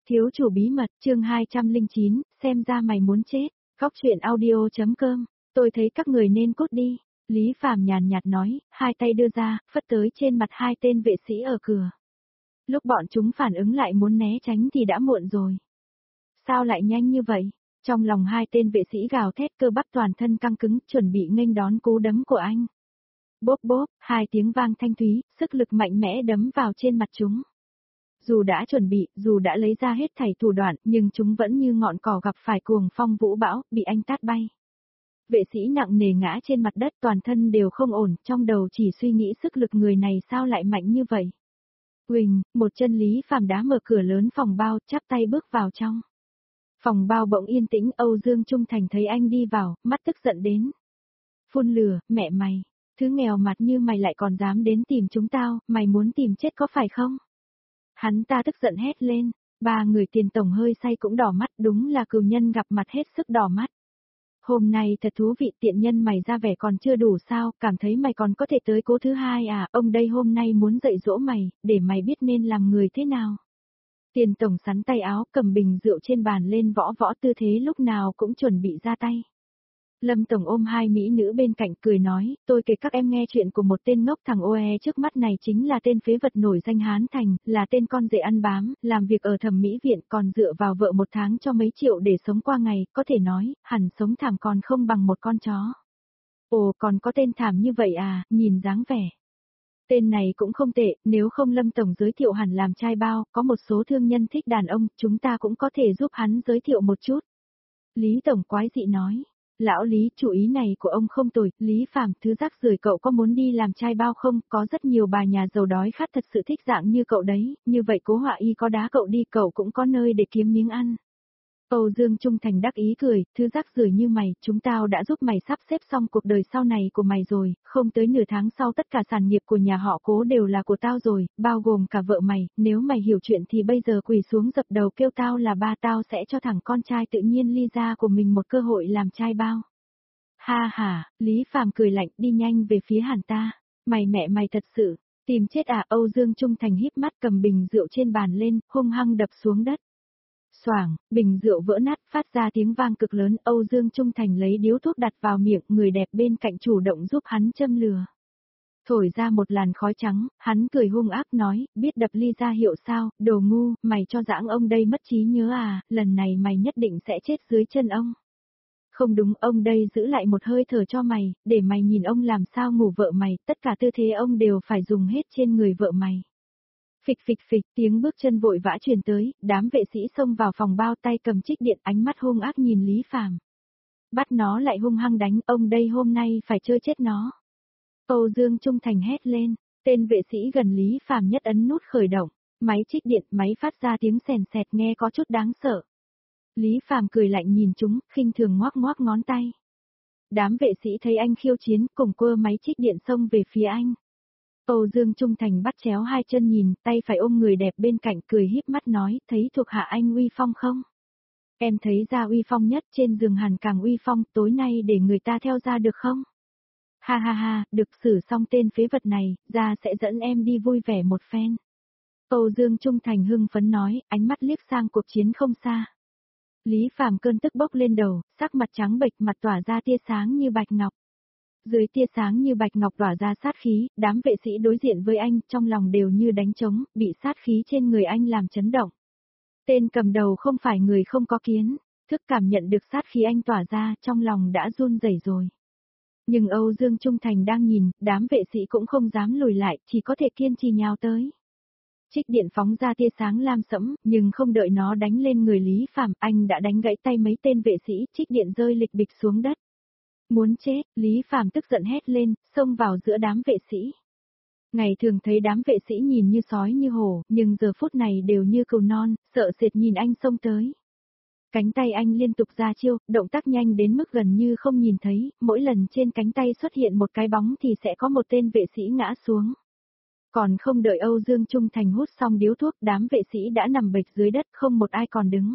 Thiếu chủ bí mật, chương 209, xem ra mày muốn chết. Góc truyện audio.com, tôi thấy các người nên cút đi. Lý Phàm nhàn nhạt nói, hai tay đưa ra, phất tới trên mặt hai tên vệ sĩ ở cửa. Lúc bọn chúng phản ứng lại muốn né tránh thì đã muộn rồi. Sao lại nhanh như vậy? Trong lòng hai tên vệ sĩ gào thét, cơ bắp toàn thân căng cứng, chuẩn bị nghênh đón cú đấm của anh. Bốp bốp, hai tiếng vang thanh thúy, sức lực mạnh mẽ đấm vào trên mặt chúng. Dù đã chuẩn bị, dù đã lấy ra hết thảy thủ đoạn, nhưng chúng vẫn như ngọn cỏ gặp phải cuồng phong vũ bão, bị anh tát bay. Vệ sĩ nặng nề ngã trên mặt đất, toàn thân đều không ổn, trong đầu chỉ suy nghĩ sức lực người này sao lại mạnh như vậy. Huỳnh, một chân Lý Phàm đá mở cửa lớn phòng bao, chắp tay bước vào trong. Phòng bao bỗng yên tĩnh, Âu Dương Trung Thành thấy anh đi vào, mắt tức giận đến. Phun lửa, mẹ mày, thứ nghèo mặt như mày lại còn dám đến tìm chúng tao, mày muốn tìm chết có phải không? Hắn ta tức giận hét lên, ba người Tiền tổng hơi say cũng đỏ mắt, đúng là cừu nhân gặp mặt hết sức đỏ mắt. Hôm nay thật thú vị, tiện nhân mày ra vẻ còn chưa đủ sao, cảm thấy mày còn có thể tới cố thứ hai à, ông đây hôm nay muốn dạy dỗ mày, để mày biết nên làm người thế nào. Tiền tổng sắn tay áo, cầm bình rượu trên bàn lên võ võ, tư thế lúc nào cũng chuẩn bị ra tay. Lâm tổng ôm hai mỹ nữ bên cạnh cười nói, tôi kể các em nghe chuyện của một tên ngốc, thằng OE trước mắt này chính là tên phế vật nổi danh Hán Thành, là tên con rể ăn bám, làm việc ở thẩm mỹ viện, còn dựa vào vợ một tháng cho mấy triệu để sống qua ngày, có thể nói, hẳn sống thảm còn không bằng một con chó. Ồ, còn có tên thảm như vậy à, nhìn dáng vẻ. Tên này cũng không tệ, nếu không Lâm tổng giới thiệu hẳn làm trai bao, có một số thương nhân thích đàn ông, chúng ta cũng có thể giúp hắn giới thiệu một chút. Lý tổng quái dị nói. Lão Lý, chủ ý này của ông không tồi, Lý Phàm, thứ rác rưởi, cậu có muốn đi làm trai bao không? Có rất nhiều bà nhà giàu đói khát thật sự thích dạng như cậu đấy, như vậy Cố Họa Y có đá cậu đi, cậu cũng có nơi để kiếm miếng ăn. Âu Dương Trung Thành đắc ý cười, thứ rác rưởi như mày, chúng tao đã giúp mày sắp xếp xong cuộc đời sau này của mày rồi, không tới nửa tháng sau tất cả sản nghiệp của nhà họ Cố đều là của tao rồi, bao gồm cả vợ mày, nếu mày hiểu chuyện thì bây giờ quỳ xuống dập đầu kêu tao là ba, tao sẽ cho thằng con trai tự nhiên ly ra của mình một cơ hội làm trai bao. Ha ha, Lý Phàm cười lạnh, đi nhanh về phía hắn ta, mày mẹ mày thật sự, tìm chết à? Âu Dương Trung Thành híp mắt cầm bình rượu trên bàn lên, hung hăng đập xuống đất. Xoảng, bình rượu vỡ nát, phát ra tiếng vang cực lớn, Âu Dương Trung Thành lấy điếu thuốc đặt vào miệng, người đẹp bên cạnh chủ động giúp hắn châm lửa. Thổi ra một làn khói trắng, hắn cười hung ác nói, biết đập ly ra hiệu sao, đồ ngu, mày cho dãng ông đây mất trí nhớ à, lần này mày nhất định sẽ chết dưới chân ông. Không đúng, ông đây giữ lại một hơi thở cho mày, để mày nhìn ông làm sao ngủ vợ mày, tất cả tư thế ông đều phải dùng hết trên người vợ mày. Phịch phịch phịch, tiếng bước chân vội vã truyền tới, đám vệ sĩ xông vào phòng bao, tay cầm trích điện, ánh mắt hung ác nhìn Lý Phàm. Bắt nó lại hung hăng đánh, ông đây hôm nay phải chơi chết nó. Âu Dương Trung Thành hét lên, tên vệ sĩ gần Lý Phàm nhất ấn nút khởi động, máy trích điện, máy phát ra tiếng sèn sẹt nghe có chút đáng sợ. Lý Phàm cười lạnh nhìn chúng, khinh thường ngoác ngoác ngón tay. Đám vệ sĩ thấy anh khiêu chiến, cùng quơ máy trích điện xông về phía anh. Âu Dương Trung Thành bắt chéo hai chân nhìn, tay phải ôm người đẹp bên cạnh, cười híp mắt nói, thấy thuộc hạ anh uy phong không? Em thấy ra uy phong nhất, trên giường hẳn càng uy phong, tối nay để người ta theo ra được không? Ha ha ha, được, xử xong tên phế vật này, ra sẽ dẫn em đi vui vẻ một phen. Âu Dương Trung Thành hưng phấn nói, ánh mắt liếc sang cuộc chiến không xa. Lý Phàm cơn tức bốc lên đầu, sắc mặt trắng bệch, mặt tỏa ra tia sáng như bạch ngọc. Dưới tia sáng như bạch ngọc tỏa ra sát khí, đám vệ sĩ đối diện với anh, trong lòng đều như đánh trống, bị sát khí trên người anh làm chấn động. Tên cầm đầu không phải người không có kiến, thức cảm nhận được sát khí anh tỏa ra, trong lòng đã run rẩy rồi. Nhưng Âu Dương Trung Thành đang nhìn, đám vệ sĩ cũng không dám lùi lại, chỉ có thể kiên trì nhào tới. Trích điện phóng ra tia sáng lam sẫm, nhưng không đợi nó đánh lên người Lý Phàm, anh đã đánh gãy tay mấy tên vệ sĩ, trích điện rơi lịch bịch xuống đất. Muốn chết, Lý Phàm tức giận hét lên, xông vào giữa đám vệ sĩ. Ngày thường thấy đám vệ sĩ nhìn như sói như hổ, nhưng giờ phút này đều như cừu non, sợ sệt nhìn anh xông tới. Cánh tay anh liên tục ra chiêu, động tác nhanh đến mức gần như không nhìn thấy, mỗi lần trên cánh tay xuất hiện một cái bóng thì sẽ có một tên vệ sĩ ngã xuống. Còn không đợi Âu Dương Trung Thành hút xong điếu thuốc, đám vệ sĩ đã nằm bệt dưới đất, không một ai còn đứng.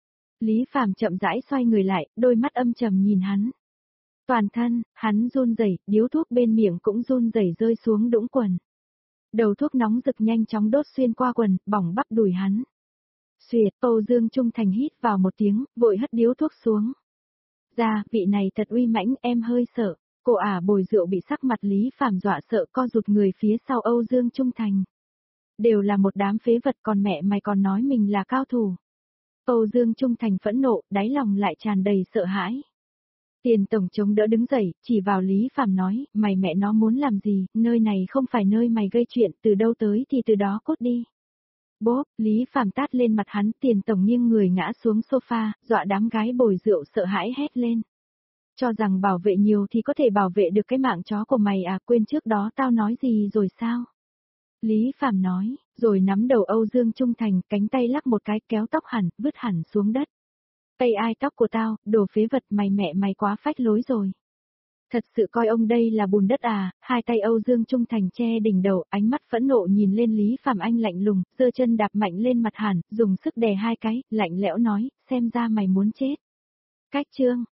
Lý Phàm chậm rãi xoay người lại, đôi mắt âm trầm nhìn hắn. Toàn thân, hắn run rẩy, điếu thuốc bên miệng cũng run rẩy rơi xuống đũng quần. Đầu thuốc nóng rực nhanh chóng đốt xuyên qua quần, bỏng bắp đùi hắn. Xuyệt, Âu Dương Trung Thành hít vào một tiếng, vội hất điếu thuốc xuống. Ra, vị này thật uy mãnh, em hơi sợ. Cô ả bồi rượu bị sắc mặt Lý Phàm dọa sợ co rụt người phía sau Âu Dương Trung Thành. Đều là một đám phế vật, còn mẹ mày còn nói mình là cao thủ. Âu Dương Trung Thành phẫn nộ, đáy lòng lại tràn đầy sợ hãi. Tiền tổng chống đỡ đứng dậy, chỉ vào Lý Phàm nói, mày mẹ nó muốn làm gì, nơi này không phải nơi mày gây chuyện, từ đâu tới thì từ đó cút đi. Bốp, Lý Phàm tát lên mặt hắn, Tiền tổng nghiêng người ngã xuống sofa, dọa đám gái bồi rượu sợ hãi hét lên. Cho rằng bảo vệ nhiều thì có thể bảo vệ được cái mạng chó của mày à, quên trước đó tao nói gì rồi sao? Lý Phàm nói, rồi nắm đầu Âu Dương Trung Thành, cánh tay lắc một cái kéo tóc hẳn, vứt hẳn xuống đất. Tây ai tóc của tao, đồ phế vật, mày mẹ mày quá phách lối rồi. Thật sự coi ông đây là bùn đất à, hai tay Âu Dương Trung Thành che đỉnh đầu, ánh mắt phẫn nộ nhìn lên Lý Phàm Anh lạnh lùng, giơ chân đạp mạnh lên mặt hẳn, dùng sức đè hai cái, lạnh lẽo nói, xem ra mày muốn chết. Cách chương.